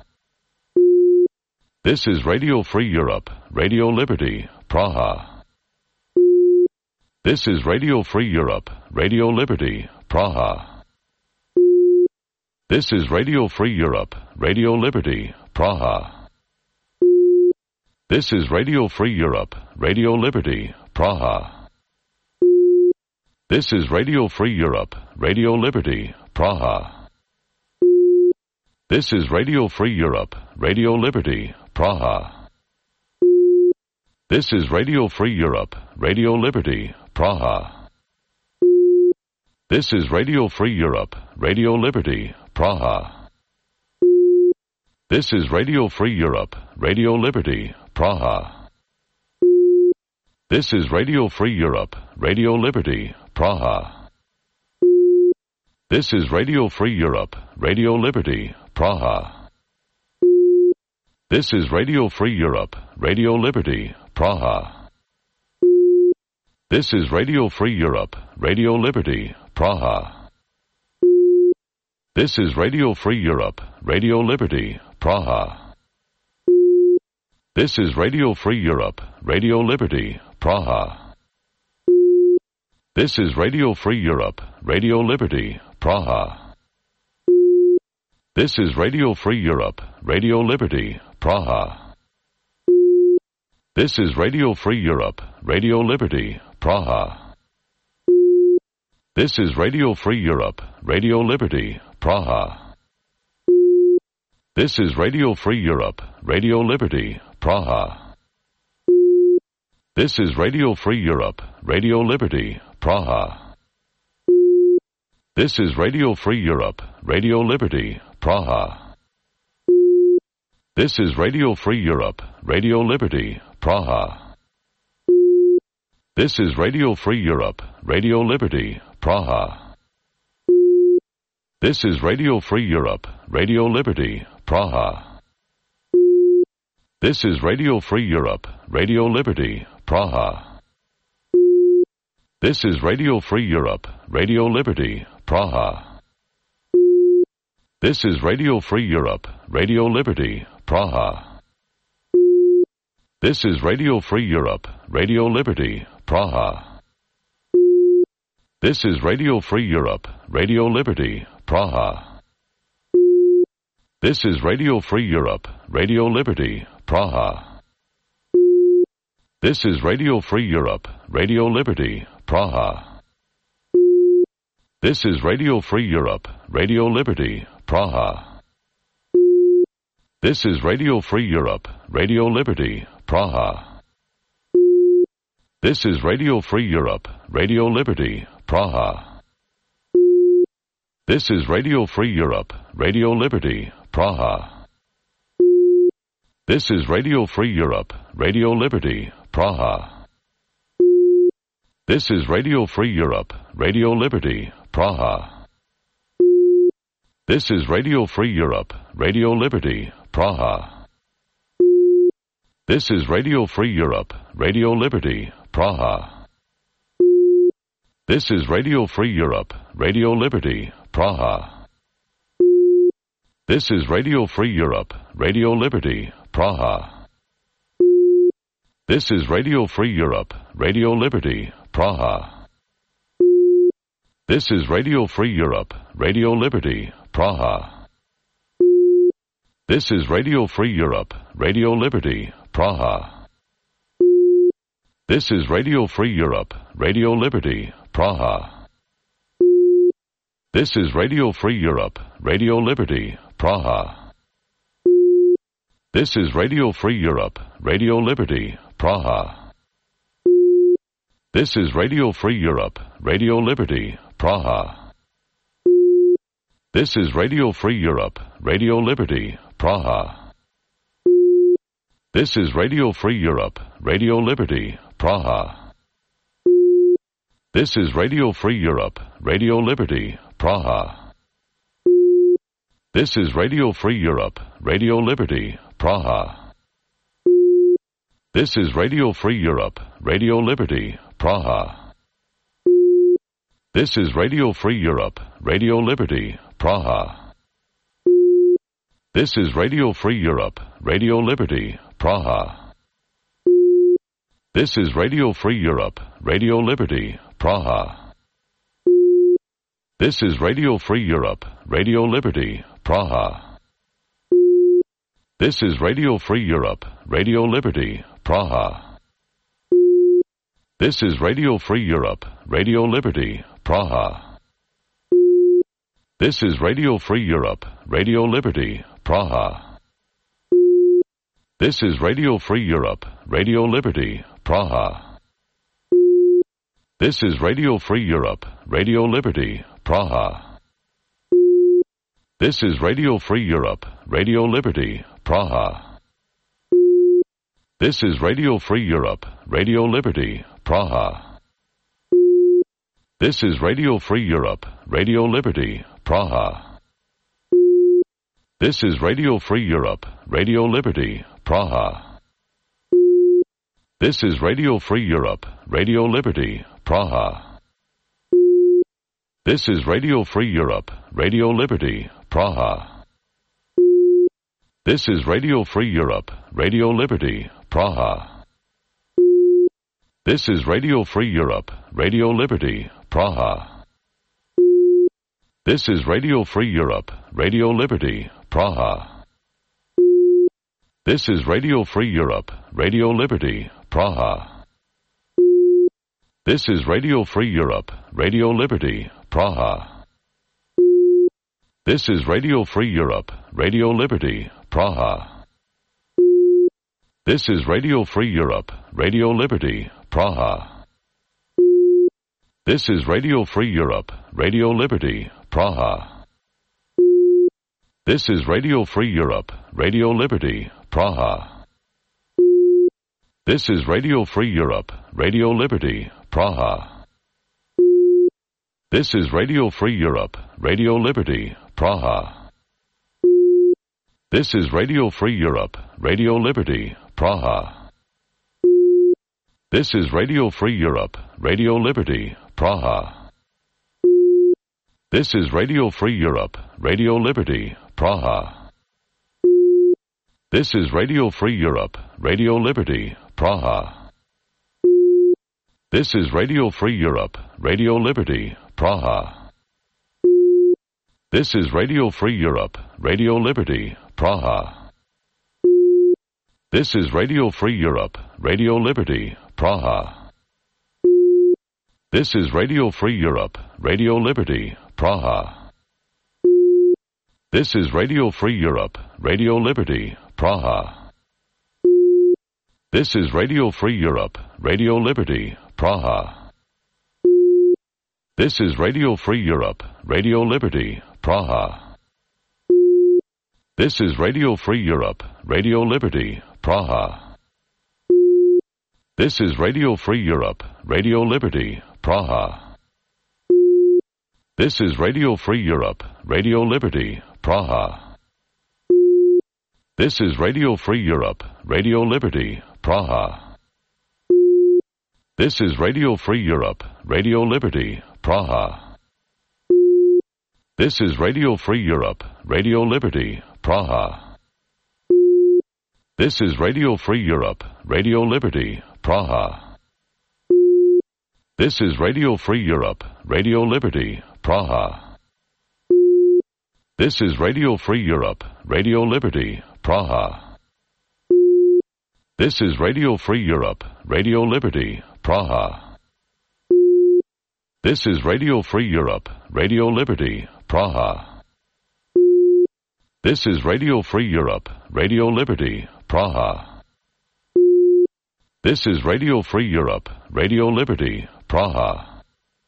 S1: This is Radio Free Europe, Radio Liberty, Praha. This is Radio Free Europe, Radio Liberty, Praha. This is Radio Free Europe, Radio Liberty, Praha. This is Radio Free Europe, Radio Liberty, Praha. This is Radio Free Europe, Radio Liberty, Praha. This is Radio Free Europe, Radio Liberty, Praha. This is Radio Free Europe, Radio Liberty, Praha. This is Radio Free Europe, Radio Liberty, Praha. This is Radio Free Europe, Radio Liberty, Praha. This is Radio Free Europe, Radio Liberty, Praha. This is Radio Free Europe, Radio Liberty, Praha. This is Radio Free Europe, Radio Liberty, Praha. This is Radio Free Europe, Radio Liberty, Praha. This is Radio Free Europe, Radio Liberty, Praha. This is Radio Free Europe, Radio Liberty, Praha. This is Radio Free Europe, Radio Liberty, Praha. This is Radio Free Europe, Radio Liberty, Praha. This is Radio Free Europe, Radio Liberty, Praha. This is Radio Free Europe, Radio Liberty, Praha. This is Radio Free Europe, Radio Liberty, Praha. This is Radio Free Europe, Radio Liberty, Praha. This is Radio Free Europe, Radio Liberty, Praha. This is Radio Free Europe, Radio Liberty, Praha. This is Radio Free Europe, Radio Liberty, Praha. This is Radio Free Europe, Radio Liberty, Praha. This is Radio Free Europe, Radio Liberty, Praha. This is Radio Free Europe, Radio Liberty, Praha. This is Radio Free Europe, Radio Liberty, Praha. This is Radio Free Europe, Radio Liberty, Praha. This is Radio Free Europe, Radio Liberty, Praha. This is Radio Free Europe, Radio Liberty, Praha. This is Radio Free Europe, Radio Liberty, Praha. This is Radio Free Europe, Radio Liberty, Praha. This is Radio Free Europe, Radio Liberty, Praha. This is Radio Free Europe, Radio Liberty, Praha. This is Radio Free Europe, Radio Liberty, Praha. This is Radio Free Europe, Radio Liberty, Praha. This is Radio Free Europe, Radio Liberty, Praha. This is Radio Free Europe, Radio Liberty, Praha. This is Radio Free Europe, Radio Liberty, Praha. This is Radio Free Europe, Radio Liberty, Praha. This is Radio Free Europe, Radio Liberty, Praha. This is Radio Free Europe, Radio Liberty, Praha. This is Radio Free Europe, Radio Liberty, Praha. This is Radio Free Europe, Radio Liberty, Praha. This is Radio Free Europe, Radio Liberty, Praha. This is Radio Free Europe, Radio Liberty, Praha. This is Radio Free Europe, Radio Liberty, Praha. This is Radio Free Europe, Radio Liberty, Praha. This is Radio Free Europe, Radio Liberty, Praha. This is Radio Free Europe, Radio Liberty, Praha. This is Radio Free Europe, Radio Liberty, Praha. This is Radio Free Europe, Radio Liberty, Praha. This is Radio Free Europe, Radio Liberty, Praha. This is Radio Free Europe, Radio Liberty, Praha. This is Radio Free Europe, Radio Liberty, Praha. This is Radio Free Europe, Radio Liberty, Praha. This is Radio Free Europe, Radio Liberty, Praha. This is Radio Free Europe, Radio Liberty, Praha. This is Radio Free Europe, Radio Liberty, Praha. This is Radio Free Europe, Radio Liberty, Praha. This is Radio Free Europe, Radio Liberty, Praha. This is Radio Free Europe, Radio Liberty, Praha. This is Radio Free Europe, Radio Liberty, Praha. This is Radio Free Europe, Radio Liberty, Praha. This is Radio Free Europe, Radio Liberty, Praha. This is Radio Free Europe, Radio Liberty, Praha. This is Radio Free Europe, Radio Liberty, Praha. This is Radio Free Europe, Radio Liberty, Praha. This is Radio Free Europe, Radio Liberty, Praha. This is Radio Free Europe, Radio Liberty, Praha. This is Radio Free Europe, Radio Liberty, Praha. This is Radio Free Europe, Radio Liberty, Praha. This is Radio Free Europe, Radio Liberty, Praha. This is Radio Free Europe, Radio Liberty, Praha. This is Radio Free Europe, Radio Liberty, Praha. This is Radio Free Europe, Radio Liberty, Praha. This is Radio Free Europe, Radio Liberty, Praha. This is Radio Free Europe, Radio Liberty, Praha. This is Radio Free Europe, Radio Liberty, Praha. This is Radio Free Europe, Radio Liberty, Praha. This is Radio Free Europe, Radio Liberty, Praha. This is Radio Free Europe, Radio Liberty, Praha. This is Radio Free Europe, Radio Liberty, Praha. This is Radio Free Europe, Radio Liberty, Praha. This is Radio Free Europe, Radio Liberty, Praha. This is Radio Free Europe, Radio Liberty, Praha. This is Radio Free Europe, Radio Liberty, Praha. This is Radio Free Europe, Radio Liberty, Praha. This is Radio Free Europe, Radio Liberty, Praha. This is Radio Free Europe, Radio Liberty, Praha. This is Radio Free Europe, Radio Liberty, Praha. This is Radio Free Europe, Radio Liberty, Praha. This is Radio Free Europe, Radio Liberty, Praha. This is Radio Free Europe, Radio Liberty, Praha. This is Radio Free Europe, Radio Liberty, Praha. This is Radio Free Europe, Radio Liberty, Praha. This is Radio Free Europe, Radio Liberty, Praha. This is Radio Free Europe, Radio Liberty, Praha. This is Radio Free Europe, Radio Liberty, Praha. This is Radio Free Europe, Radio Liberty, Praha. This is Radio Free Europe, Radio Liberty, Praha. This is Radio Free Europe, Radio Liberty, Praha. This is Radio Free Europe, Radio Liberty, Praha.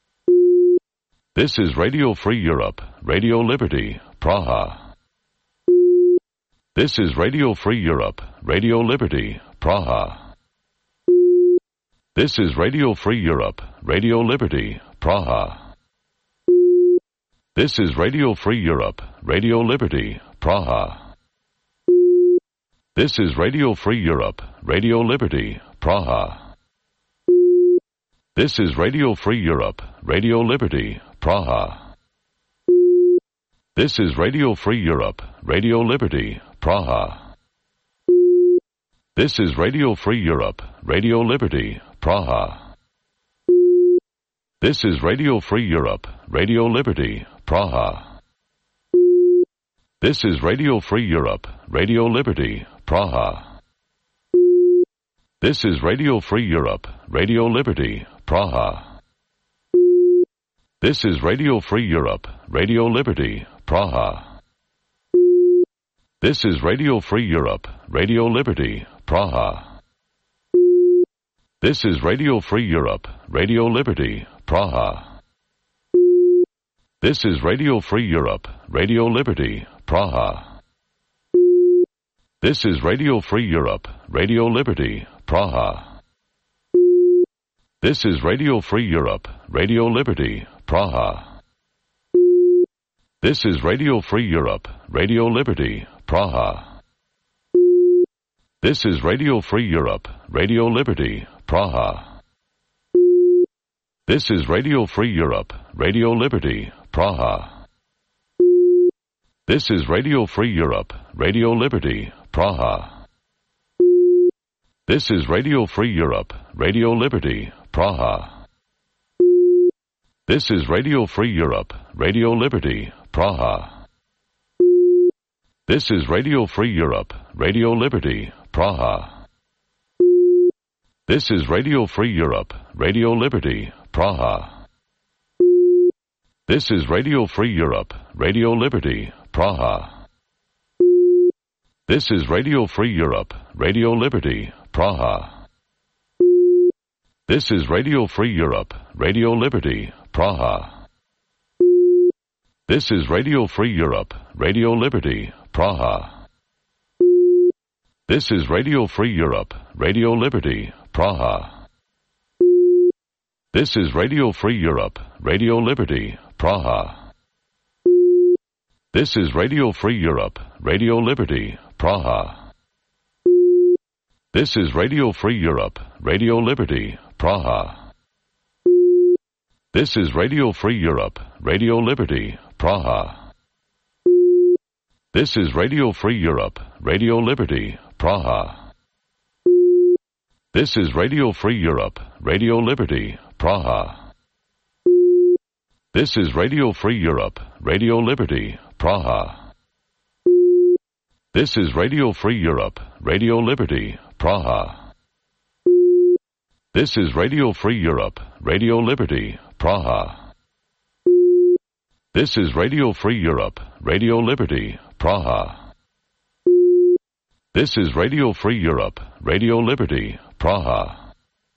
S1: This is Radio Free Europe, Radio Liberty, Praha. This is Radio Free Europe, Radio Liberty, Praha. This is Radio Free Europe, Radio Liberty, Praha. This is Radio Free Europe, Radio Liberty, Praha. This is Radio Free Europe, Radio Liberty, Praha. This is Radio Free Europe, Radio Liberty, Praha. This is Radio Free Europe, Radio Liberty, Praha. This is Radio Free Europe, Radio Liberty, Praha. This is Radio Free Europe, Radio Liberty, Praha. This is Radio Free Europe, Radio Liberty, Praha. This is Radio Free Europe, Radio Liberty, Praha. This is Radio Free Europe, Radio Liberty, Praha. This is Radio Free Europe, Radio Liberty, Praha. This is Radio Free Europe, Radio Liberty, Praha. This is Radio Free Europe, Radio Liberty, Praha. This is Radio Free Europe, Radio Liberty, Praha. This is Radio Free Europe, Radio Liberty, Praha. This is Radio Free Europe, Radio Liberty, Praha. This is Radio Free Europe, Radio Liberty, Praha. This is Radio Free Europe, Radio Liberty, Praha. This is Radio Free Europe, Radio Liberty, Praha. This is Radio Free Europe, Radio Liberty, Praha. This is Radio Free Europe, Radio Liberty, Praha. This is Radio Free Europe, Radio Liberty, Praha. This is Radio Free Europe, Radio Liberty, Praha. This is Radio Free Europe, Radio Liberty, Praha. This is Radio Free Europe, Radio Liberty, Praha. This is Radio Free Europe, Radio Liberty, Praha. This is Radio Free Europe, Radio Liberty, Praha. This is Radio Free Europe, Radio Liberty, Praha. This is Radio Free Europe, Radio Liberty, Praha. This is Radio Free Europe, Radio Liberty, Praha. This is Radio Free Europe, Radio Liberty, Praha. This is Radio Free Europe, Radio Liberty, Praha. This is Radio Free Europe, Radio Liberty, Praha. This is Radio Free Europe, Radio Liberty, Praha. This is Radio Free Europe, Radio Liberty, Praha. This is Radio Free Europe, Radio Liberty, Praha. This is Radio Free Europe, Radio Liberty, Praha. This is Radio Free Europe, Radio Liberty, Praha. This is Radio Free Europe, Radio Liberty, Praha.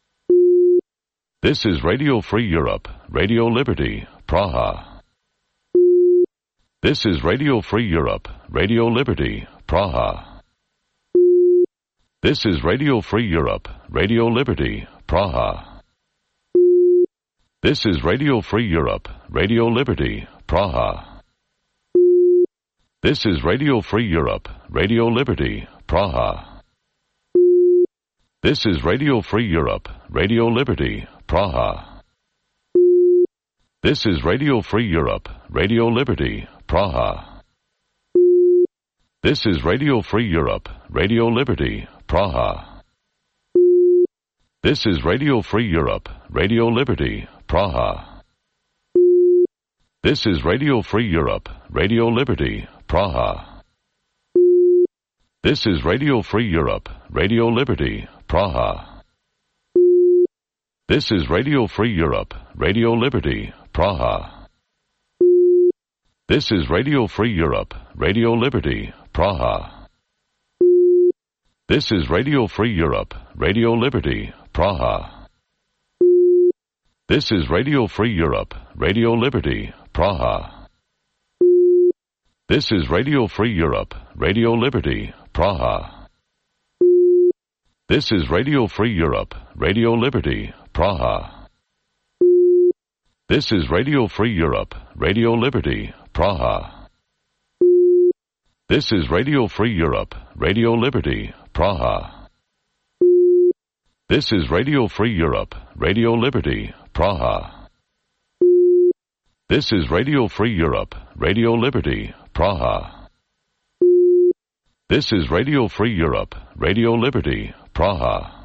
S1: This is Radio Free Europe, Radio Liberty, Praha. This is Radio Free Europe, Radio Liberty, Praha. This is Radio Free Europe, Radio Liberty, Praha. This is Radio Free Europe, Radio Liberty, Praha. This is Radio Free Europe, Radio Liberty, Praha. This is Radio Free Europe, Radio Liberty, Praha. This is Radio Free Europe, Radio Liberty, Praha. This is Radio Free Europe, Radio Liberty, Praha. This is Radio Free Europe, Radio Liberty, Praha. This is Radio Free Europe, Radio Liberty, Praha. This is Radio Free Europe, Radio Liberty, Praha. This is Radio Free Europe, Radio Liberty, Praha. This is Radio Free Europe, Radio Liberty, Praha. This is Radio Free Europe, Radio Liberty, Praha. This is Radio Free Europe, Radio Liberty, Praha. This is Radio Free Europe, Radio Liberty, Praha. This is Radio Free Europe, Radio Liberty, Praha. This is Radio Free Europe, Radio Liberty, Praha. This is Radio Free Europe, Radio Liberty, Praha. This is Radio Free Europe, Radio Liberty, Praha. This is Radio Free Europe, Radio Liberty, Praha. This is Radio Free Europe, Radio Liberty, Praha.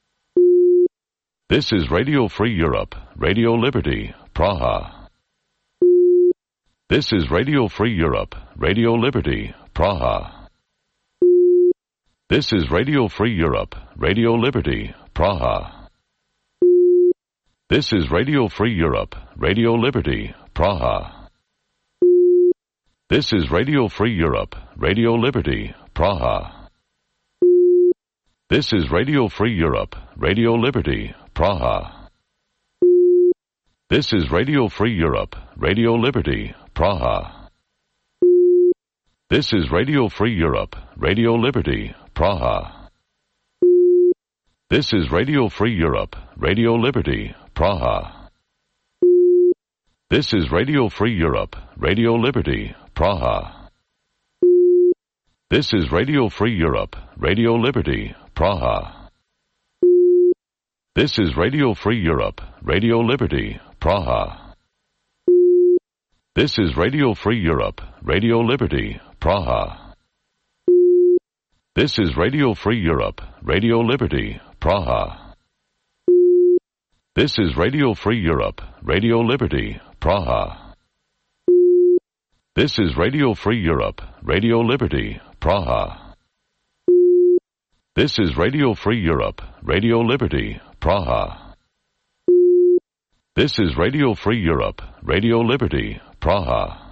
S1: This is Radio Free Europe, Radio Liberty, Praha. This is Radio Free Europe, Radio Liberty, Praha. This is Radio Free Europe, Radio Liberty, Praha. This is Radio Free Europe, Radio Liberty, Praha. This is Radio Free Europe, Radio Liberty, Praha. This is Radio Free Europe, Radio Liberty, Praha. This is Radio Free Europe, Radio Liberty, Praha. This is Radio Free Europe, Radio Liberty, Praha. This is Radio Free Europe, Radio Liberty, Praha. This is Radio Free Europe, Radio Liberty, Praha. This is Radio Free Europe, Radio Liberty, Praha. This is Radio Free Europe, Radio Liberty, Praha. This is Radio Free Europe, Radio Liberty, Praha. This is Radio Free Europe, Radio Liberty, Praha. This is Radio Free Europe, Radio Liberty, Praha. This is Radio Free Europe, Radio Liberty, Praha. This is Radio Free Europe, Radio Liberty, Praha. This is Radio Free Europe, Radio Liberty, Praha.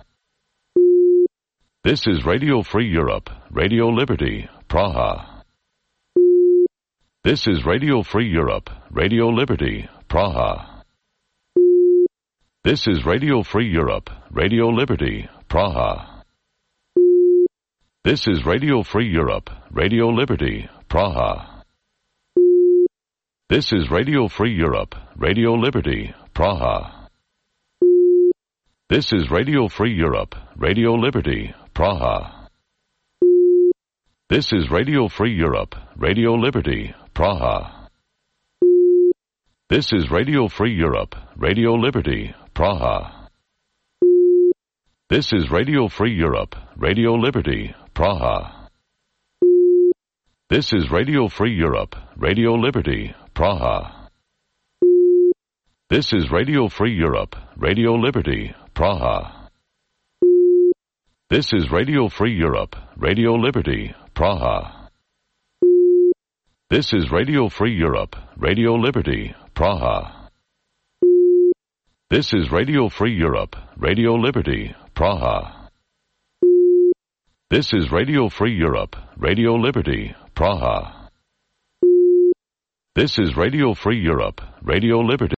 S1: This is Radio Free Europe, Radio Liberty, Praha. This is Radio Free Europe, Radio Liberty, Praha. This is Radio Free Europe, Radio Liberty, Praha. This is Radio Free Europe, Radio Liberty, Praha. This is Radio Free Europe, Radio Liberty, Praha. This is Radio Free Europe, Radio Liberty, Praha. This is Radio Free Europe, Radio Liberty, Praha. This is Radio Free Europe, Radio Liberty, Praha. This is Radio Free Europe, Radio Liberty, Praha. This is Radio Free Europe, Radio Liberty, Praha. This is Radio Free Europe, Radio Liberty, Praha. This is Radio Free Europe, Radio Liberty, Praha. This is Radio Free Europe, Radio Liberty, Praha. This is Radio Free Europe, Radio Liberty, Praha. This is Radio Free Europe, Radio Liberty, Praha. This is Radio Free Europe, Radio Liberty.